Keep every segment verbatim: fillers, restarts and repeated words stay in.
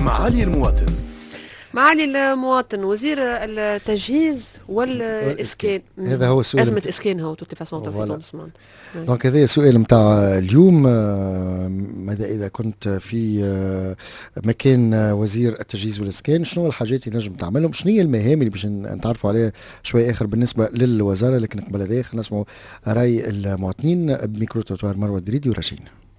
معالي المواطن. معالي المواطن، وزير التجهيز والإسكان، هذا هو السؤال. أزمة إسكان هو توتي فاسون في تونس. دونك هذا السؤال متاع اليوم. ماذا إذا كنت في مكان وزير التجهيز والإسكان، شنو الحاجات اللي نجم تعملهم؟ شنو هي المهام اللي باش نتعرفوا عليها شوي آخر بالنسبة للوزارة؟ لكن قبل هذا خلينا نسمعوا رأي المواطنين بميكرو توتوار مروة الدريدي ورشين.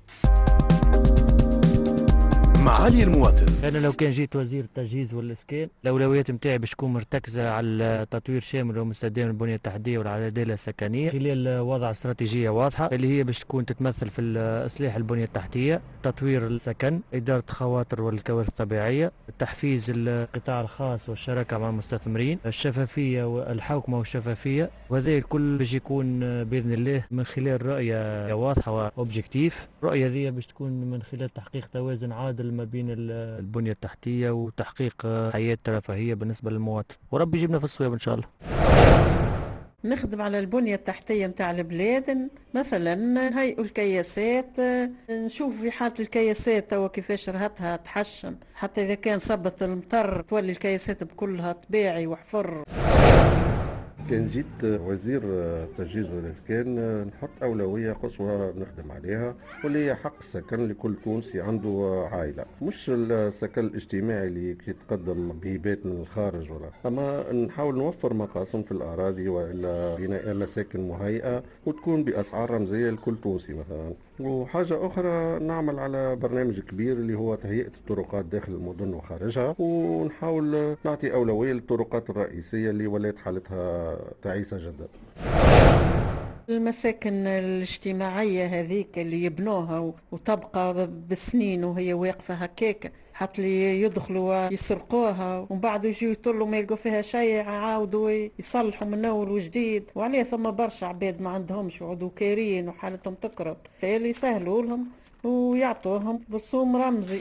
معالي المواطن. انا لو كان جيت وزير التجهيز والاسكان، الاولويات نتاعي باش تكون مرتكزه على تطوير شامل ومستدام البنيه التحتيه والعداله السكنيه خلال وضع استراتيجيه واضحه اللي هي باش تكون تتمثل في اصلاح البنيه التحتيه، تطوير السكن، اداره الخواطر والكوارث الطبيعيه، تحفيز القطاع الخاص والشراكه مع المستثمرين، الشفافيه والحوكمه والشفافيه، وهذا الكل باش يكون باذن الله من خلال رؤيه واضحه واوبجيكتيف. الرؤيه ذي باش تكون من خلال تحقيق توازن عادل ما بين البنية التحتية وتحقيق حياة رفاهية بالنسبة للمواطن، وربي يجيبنا في الصواب إن شاء الله. نخدم على البنية التحتية متاع البلاد، مثلا هيئوا الكياسات، نشوف في حالة الكياسات توا كيفاش رهتها تحشم، حتى إذا كان صبت المطر تولي الكياسات بكلها طبيعي وحفر. كان جيت وزير التجهيز والإسكان نحط أولوية قصوى نخدم عليها، واللي هي حق السكن لكل تونسي عنده عائلة، مش السكن الاجتماعي اللي يتقدم بهبات من الخارج ولا، أما نحاول نوفر مقاسم في الأراضي وإلا بناء مساكن مهيئة وتكون بأسعار رمزية لكل تونسي مثلا. وحاجة أخرى نعمل على برنامج كبير اللي هو تهيئة الطرقات داخل المدن وخارجها، ونحاول نعطي أولوية للطرقات الرئيسية اللي ولات حالتها تعيسة جدا. المساكن الاجتماعية هذيك اللي يبنوها وتبقى بالسنين وهي واقفة هكاك، حتى اللي يدخلوا يسرقوها ومن بعد يجوا يطلوا ما يلقوا فيها شيء، عاودوا يصلحوا من اول وجديد، وعليه ثم برشا عباد ما عندهمش وعدوا كارين وحالتهم تكرب، فاللي يسهلوا لهم ويعطوهم بصوم رمزي.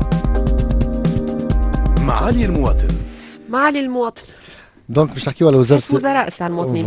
معالي المواطن. معالي المواطن. دونك باش نحكيو على وزاره وزراء ساعة المواطنين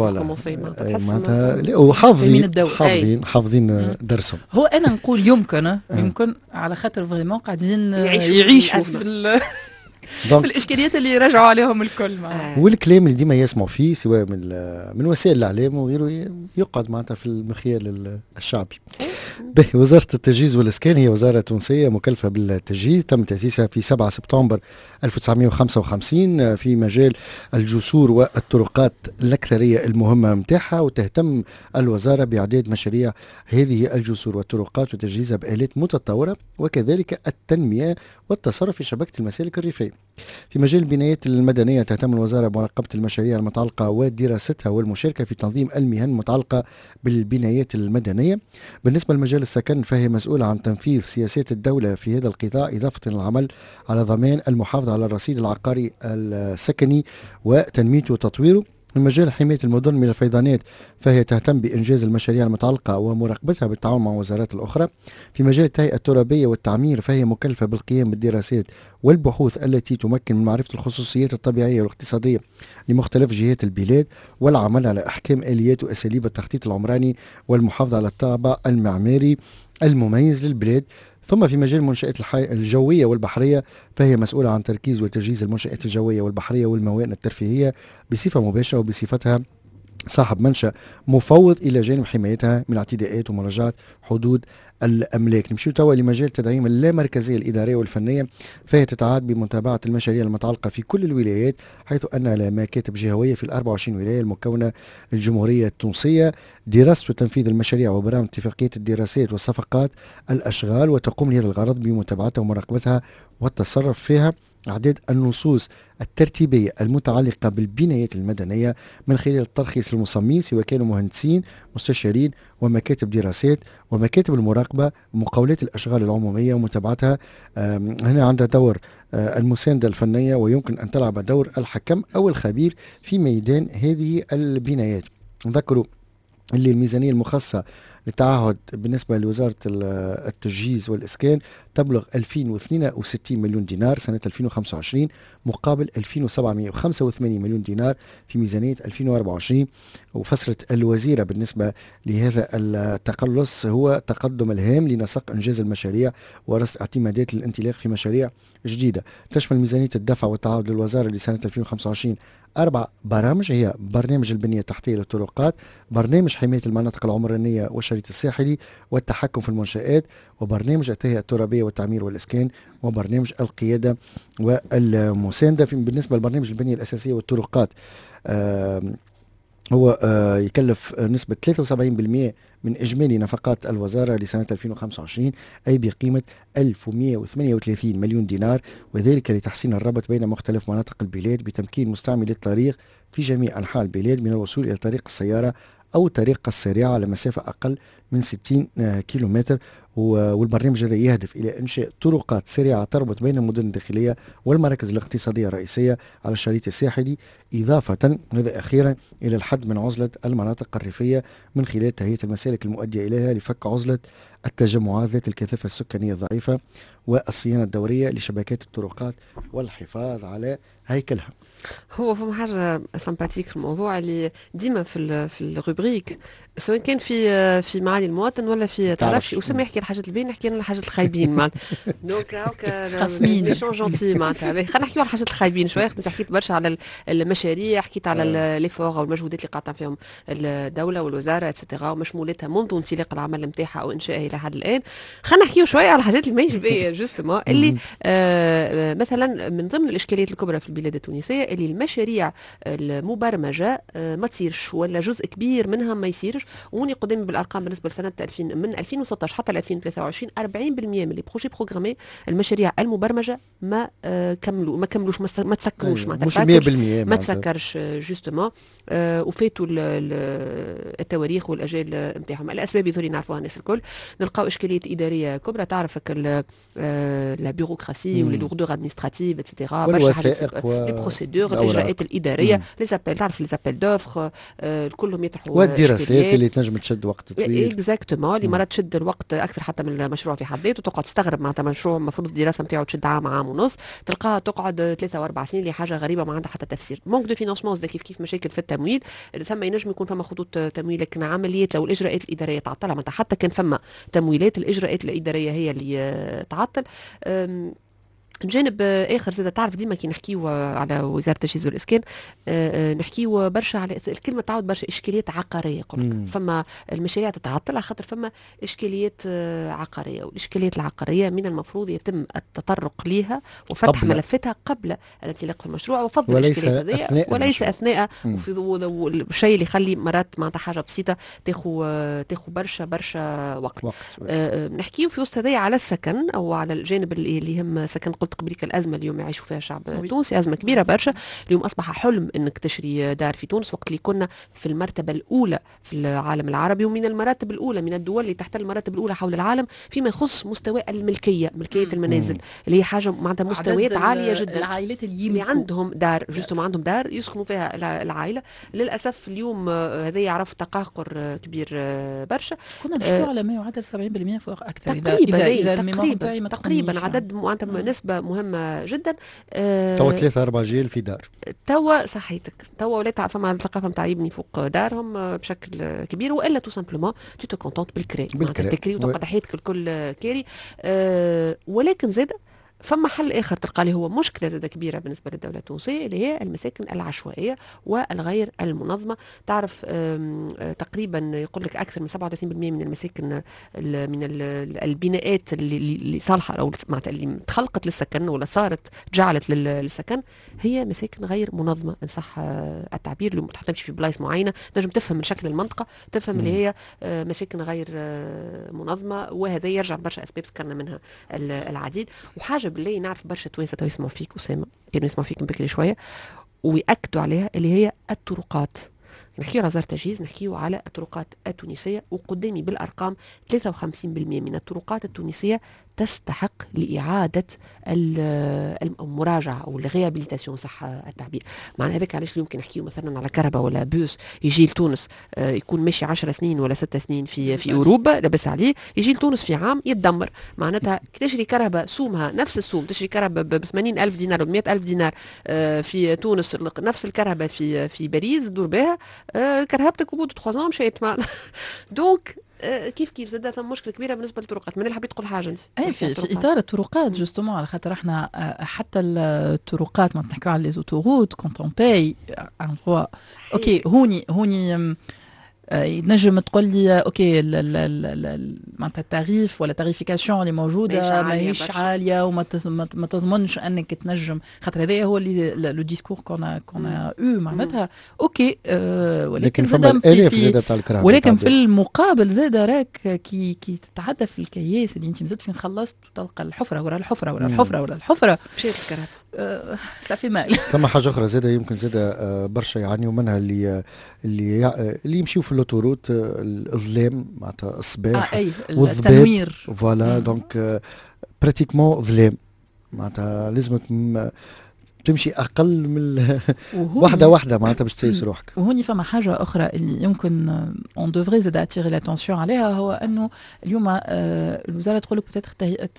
معناتها وحافظين حافظين حافظين درسهم. هو انا نقول يمكن يمكن على خاطر فريمون قاعدين يعيشوا في في الاشكاليات اللي رجعوا عليهم الكل معنا. والكلام اللي ديما يسمعوا فيه سواء من من وسائل الاعلام وغيره يقعد معناتها في المخيال الشعبي. به وزارة التجهيز والإسكان هي وزارة تونسية مكلفة بالتجهيز، تم تأسيسها في سبعة سبتمبر ألف وتسعمائة وخمسة وخمسين في مجال الجسور والطرقات الأكثرية المهمة متاعها، وتهتم الوزارة بإعداد مشاريع هذه الجسور والطرقات وتجهيزها بآلات متطورة، وكذلك التنمية والتصرف في شبكة المسالك الريفية. في مجال البنايات المدنية تهتم الوزارة بمراقبة المشاريع المتعلقة ودراستها والمشاركة في تنظيم المهن المتعلقة بالبنايات المدنية. بالنسبة لمجال السكن فهي مسؤولة عن تنفيذ سياسات الدولة في هذا القطاع، إضافة إلى العمل على ضمان المحافظة على الرصيد العقاري السكني وتنميته وتطويره. في مجال حماية المدن من الفيضانات فهي تهتم بإنجاز المشاريع المتعلقة ومراقبتها بالتعاون مع وزارات الأخرى. في مجال التهيئة الترابية والتعمير فهي مكلفة بالقيام بالدراسات والبحوث التي تمكن من معرفة الخصوصيات الطبيعية والاقتصادية لمختلف جهات البلاد، والعمل على أحكام آليات وأساليب التخطيط العمراني والمحافظة على الطابع المعماري المميز للبلاد. ثم في مجال المنشآت الجوية والبحرية فهي مسؤولة عن تركيز وتجهيز المنشآت الجوية والبحرية والموانئ الترفيهية بصفة مباشرة وبصفتها صاحب منشأ مفوض إلى جانب حمايتها من اعتداءات ومراجعة حدود الأملاك. نمشيو توا لمجال تدعيم اللامركزية الإدارية والفنية، فهي تتعاد بمتابعة المشاريع المتعلقة في كل الولايات، حيث أن لها مكاتب جهوية في الأربع وعشرين ولاية المكونة للجمهورية التونسية، دراسة وتنفيذ المشاريع وبرامج اتفاقية الدراسات والصفقات الأشغال، وتقوم لهذا الغرض بمتابعتها ومراقبتها والتصرف فيها. إعداد النصوص الترتيبية المتعلقة بالبنايات المدنية من خلال الترخيص للمصممين سواء كانوا مهندسين مستشارين ومكاتب دراسات ومكاتب المراقبة ومقاولات الأشغال العمومية ومتابعتها. هنا عندها دور المساندة الفنية، ويمكن أن تلعب دور الحكم أو الخبير في ميدان هذه البنايات. نذكروا اللي الميزانية المخصصة للتعهد بالنسبة لوزارة التجهيز والإسكان تبلغ ألفين واثنين وستين مليون دينار سنة ألفين وخمسة وعشرين مقابل ألفين وسبعمائة وخمسة وثمانين مليون دينار في ميزانية ألفين وأربعة وعشرين. وفسرت الوزيرة بالنسبة لهذا التقلص هو تقدم الهام لنسق إنجاز المشاريع ورصد اعتمادات للانطلاق في مشاريع جديدة. تشمل ميزانية الدفع والتعاون للوزارة لسنة ألفين وخمسة وعشرين أربع برامج، هي برنامج البنية التحتية للطرقات، برنامج حماية المناطق العمرانية والشريط الساحلي والتحكم في المنشآت، وبرنامج التهيئة الترابية والتعمير والإسكان، وبرنامج القيادة والمساندة. بالنسبة لبرنامج البنية الأساسية والطرقات هو يكلف نسبة ثلاثة وسبعين بالمئة من إجمالي نفقات الوزارة لسنة ألفين وخمسة وعشرين، أي بقيمة ألف ومئة وثمانية وثلاثين مليون دينار، وذلك لتحسين الربط بين مختلف مناطق البلاد بتمكين مستعملي الطريق في جميع أنحاء البلاد من الوصول إلى طريق السيارة أو طريق السريعة على مسافة أقل من ستين كيلومتر. والبرنامج هذا يهدف إلى إنشاء طرقات سريعة تربط بين المدن الداخلية والمراكز الاقتصادية الرئيسية على الشريط الساحلي، إضافة هذا أخيرا إلى الحد من عزلة المناطق الريفية من خلال تهيئة المسالك المؤدية إليها لفك عزلة التجمعات ذات الكثافة السكانية الضعيفة والصيانة الدورية لشبكات الطرقات والحفاظ على هيكلها. هو فما حاجة سمباتيك في الموضوع اللي ديما في في الروبريك سواء كان في في معالي المواطن ولا في تعرفش وسمى يحكي الحاجات الباهين نحكي انا الحاجات الخايبين معناتها دونك هاكا قاسمين ميشون جونتي معناتها خلينا نحكيو على الحاجات الخايبين شويه. حكيت برشا على المشاريع، حكيت على ليفور والمجهودات اللي قاطعه فيهم الدوله والوزاره اتسيتيرا ومشمولاتها منذ انطلاق العمل نتاعها او انشائها الى حد الان. خلينا نحكيو شويه على الحاجات اللي ماهيش باهيه جوستومون اللي آه مثلا من ضمن الاشكاليات الكبرى في البلاد التونسيه اللي المشاريع المبرمجه آه ما تصيرش ولا جزء كبير منها ما يصيرش. وني قدامي بالارقام بالنسبه لسنه ألفين من ألفين وستة عشر حتى ألفين وثلاثة وعشرين أربعين بالمئة من لي بروجي بروغرامي المشاريع المبرمجه ما آه كملوا ما كملوش ما تسكروش أيوة. مش مية بالمئة ما تسكرش جوستومون آه وفاتوا التواريخ والاجال نتاعهم. الاسباب يظهر نعرفوها الناس الكل. نلقاو اشكاليات اداريه كبرى تعرفك لا بيروقراسي ولي لوردور ادمنستراتيف اتسيتيرا برشا حاجات لي بروسيدور الاجراءات الاداريه لي زابيل تعرف لي زابيل دوفر كلهم يطرحوا والدراسات اللي تنجم تشد وقت طويل اكزاكتومون اللي مرات تشد الوقت اكثر حتى من المشروع في حد ذاته. تقعد تستغرب معناتها مشروع المفروض الدراسه نتاعو تشد عام عام ونص تلقاها تقعد ثلاثة واربع سنين اللي حاجه غريبه ما عندها حتى تفسير. مونك دو فينانسمون كيف كيف مشاكل في التمويل ثم ينجم يكون فما خطوط تمويل لكن عمليات لو الاجراءات الاداريه تعطلها معناتها حتى كان فما تمويلات الاجراءات الاداريه هي اللي تعطل. جانب اخر زاد تعرف ديما كي نحكيو على وزاره التجهيز والاسكان نحكيو برشا على الكلمه تعاود برشا اشكاليات عقاريه. يقول فما المشاريع تتعطل على خاطر فما اشكاليات عقاريه والاشكاليات العقاريه من المفروض يتم التطرق ليها وفتح قبل. ملفاتها قبل الانطلاق في المشروع وفضل الاشكاليات هذه وليس اثناء وفي الشيء اللي يخلي مرات معناتها حاجه بسيطه تاخذ تاخذ برشا برشا وقت, وقت. أه نحكيو في وسط هذايا على السكن او على الجانب اللي يهم سكن. قلت قبليك الازمه اليوم يعيشوا فيها الشعب التونسي ازمه كبيره برشا. اليوم اصبح حلم انك تشري دار في تونس وقت اللي كنا في المرتبه الاولى في العالم العربي ومن المراتب الاولى من الدول اللي تحت المراتب الاولى حول العالم فيما يخص مستوى الملكيه ملكيه مم. المنازل مم. اللي هي حاجه معناتها مستويات عاليه جدا. العائلات اللي, اللي عندهم دار جوستوم عندهم دار يسكنوا فيها العائله. للاسف اليوم هذا يعرف تقهقر كبير برشا. كنا نحكيو على ما يعادل سبعين بالمئة فوق اكثر تقريبا اذا اذا تقريبا, تقريبا عدد معناتها نسبه مهمه جدا. أه توا ثلاثة أربعة جيل في دار توا صحيتك توا ولات فما الثقافه نتاع يبني فوق دارهم بشكل كبير والا تو سامبلومون تو تو كونتونت بالكري بالكري وتقعد حياتك الكل كاري. أه ولكن زاد فما حل اخر تلقى لي هو مشكله زاده كبيره بالنسبه للدوله التونسيه اللي هي المساكن العشوائيه والغير المنظمه. تعرف تقريبا يقول لك اكثر من سبعة وثلاثين بالمئة من المساكن من البناءات اللي, اللي صالحه او معناتها اللي تخلقت للسكن ولا صارت جعلت للسكن هي مساكن غير منظمه ان صح التعبير. اللي تمشي في بلايص معينه تنجم تفهم من شكل المنطقه تفهم م. اللي هي مساكن غير منظمه وهذا يرجع برشا اسباب ذكرنا منها العديد. وحاجه بالله نعرف برشا توانسه تو يسمعوا فيك أسامة كانوا يسمعوا فيك من بكري شويه ويأكدوا عليها اللي هي الطرقات. نحكيو على وزارة التجهيز نحكيو على الطرقات التونسيه وقدامي بالارقام ثلاثة وخمسين بالمئة من الطرقات التونسيه تستحق لإعادة المراجعة أو الريابيليتاسيون صح التعبير. معنى هذاك علاش يمكن نحكيو مثلا على كهرباء ولا بوس يجي لتونس يكون ماشي عشر سنين ولا ستة سنين في في أوروبا لبس عليه، يجي لتونس في عام يتدمر. معناتها تشري كهرباء سومها نفس السوم، تشري كهرباء ب ثمانين ألف دينار و مئة ألف دينار في تونس، نفس الكهرباء في في باريس دور بها كرهبتك وبود ثلاثة ans مشيت. دونك كيف كيف زاد ثم مشكله كبيره بالنسبه للطرقات. من اللي حبيت تقول حاجه انت؟ اي في, في اطار الطرقات جوستومون، على خاطر احنا حتى الطرقات ما نحكيو على لي اوتوروت كونت اون باي ان فوا اوكي هوني هوني نجم تقول لي اوكي معناتها التعريف ولا تاريفيكاسيون اللي موجوده ماهيش عاليه وما ما تضمنش انك تنجم، خاطر هذا هو اللي لو ديسكور كون كون او معناتها اوكي آه ولكن فما الالاف زاده تاع الكهرباء، ولكن في المقابل زاده راك كي كي تتعدى في الكياس اللي انت مازلت فين خلصت وتلقى الحفره ورا الحفره ورا الحفره ورا الحفره مشيت الكهرباء آه صافي مال. ثم حاجه اخرى زاده يمكن زاده آه برشا يعانيوا منها اللي اللي اللي يمشيوا في الاوتوروت الظلام معناتها الصباح آه التنوير فوالا دونك براتيكمون ظلام معناتها لازمك تمشي اقل من واحده واحده معناتها باش تسيس روحك. وهوني فما حاجه اخرى اللي يمكن اون دوفري زاد اتيري لاتونسيون عليها، هو انه اليوم الوزاره تقول لك بتاتر تهيئه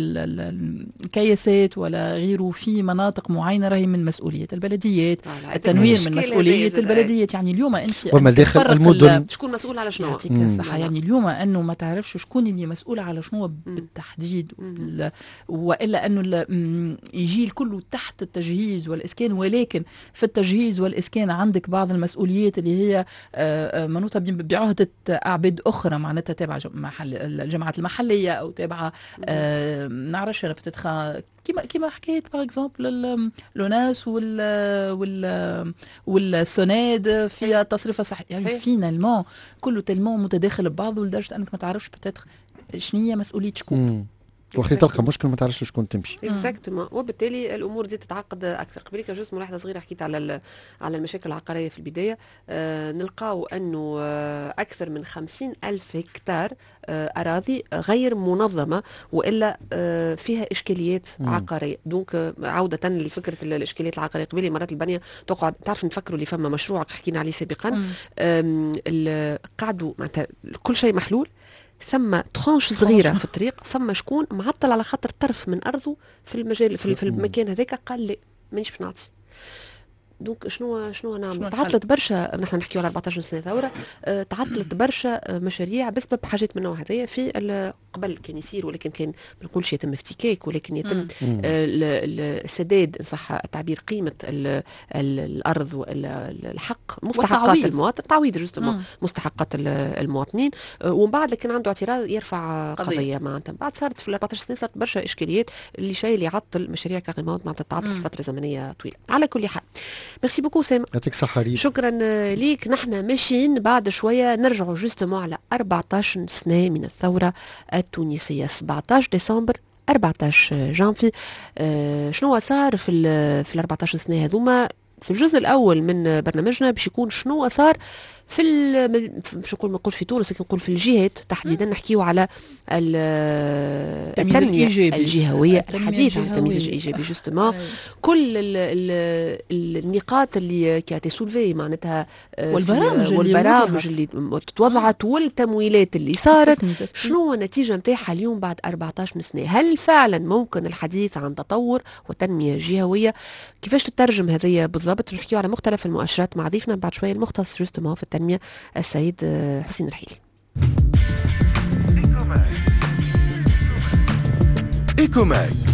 الكياسات ولا غيره في مناطق معينه راهي من مسؤوليه البلديات، التنوير من مسؤوليه البلديات. يعني اليوم انت وما داخل المدن شكون مسؤول على شنو؟ يعطيك الصحه. يعني اليوم انه ما تعرفش شكون اللي مسؤول على شنو بالتحديد، والا انه يجي الكل تحت التجهيز والإسكان، ولكن في التجهيز والإسكان عندك بعض المسؤوليات اللي هي منوطة بعهدة أعباد أخرى معناتها تابعة محل الجماعات المحلية أو تابعة نعرفش أنا بتتخا كيما كيما حكيت باغ اكزومبل لوناس وال وال والسوناد في تصريف صحي. يعني فينالمون كله تلمون متداخل ببعضه لدرجة أنك ما تعرفش بتتخ شنية مسؤولية شكون. وقت تلقى مشكل ما تعرفش شكون تمشي. اكزاكتومون. وبالتالي الامور دي تتعقد اكثر. قبليك جزء ملاحظه صغيره حكيت على على المشاكل العقاريه في البدايه. آه نلقاو انه آه اكثر من خمسين ألف هكتار آه اراضي غير منظمه والا آه فيها اشكاليات مم. عقاريه. دونك آه عوده لفكره الاشكاليات العقاريه. قبلي مرات البنيه تقعد تعرف نفكروا اللي فما مشروع حكينا عليه سابقا قعدوا معناتها كل شيء محلول، ثم ترانش صغيره في الطريق، ثم شكون معطل على خاطر طرف من ارضه في المجال في, في المكان هذاك قال لا مانيش باش نعطي. دونك شنو شنو نعمل؟ تعطلت برشا، نحن نحكيو على أربعة عشر سنه ثوره، أه تعطلت برشا مشاريع بسبب حاجات من النوع هذايا. في قبل كان يصير ولكن كان ما نقولش يتم افتكاك، ولكن يتم السداد ان صح التعبير قيمه ال ال الارض والحق مستحقات المواطن، تعويض جوستومون مستحقات المواطنين. ومن بعد لكن عنده اعتراض يرفع قضيه, قضية. معناتها بعد صارت في أربعة عشر سنه صارت برشا اشكاليات اللي شيء اللي يعطل مشاريع كاريمون معناتها تعطل في فتره زمنيه طويله. على كل حال ميرسي بوكو سام، يعطيك الصحة. شكرا ليك. نحن ماشيين بعد شويه نرجعوا جوستومون على أربعة عشر سنه من الثوره التونسيه، سبعة عشر ديسمبر أربعة عشر جانفي. آه شنو صار في ال في ال أربعة عشر سنه هذوما؟ في الجزء الاول من برنامجنا باش يكون شنو صار في مش نقول ما نقولش في تونس لكن نقول في الجهات تحديدا. نحكيو على التنميه الجهويه الحديثه عن التمييز الايجابي جوستومون. كل ال ال النقاط اللي كانت سولفي معناتها والبرامج والبرامج اللي توضعت والتمويلات اللي صارت، شنو النتيجه نتاعها اليوم بعد أربعة عشر سنه؟ هل فعلا ممكن الحديث عن تطور وتنميه جهويه؟ كيفاش تترجم هذه بالضبط؟ نحكيو على مختلف المؤشرات مع ضيفنا بعد شويه المختص جوستومون في التنمية السيد حسين الرحيلي. إيكوماك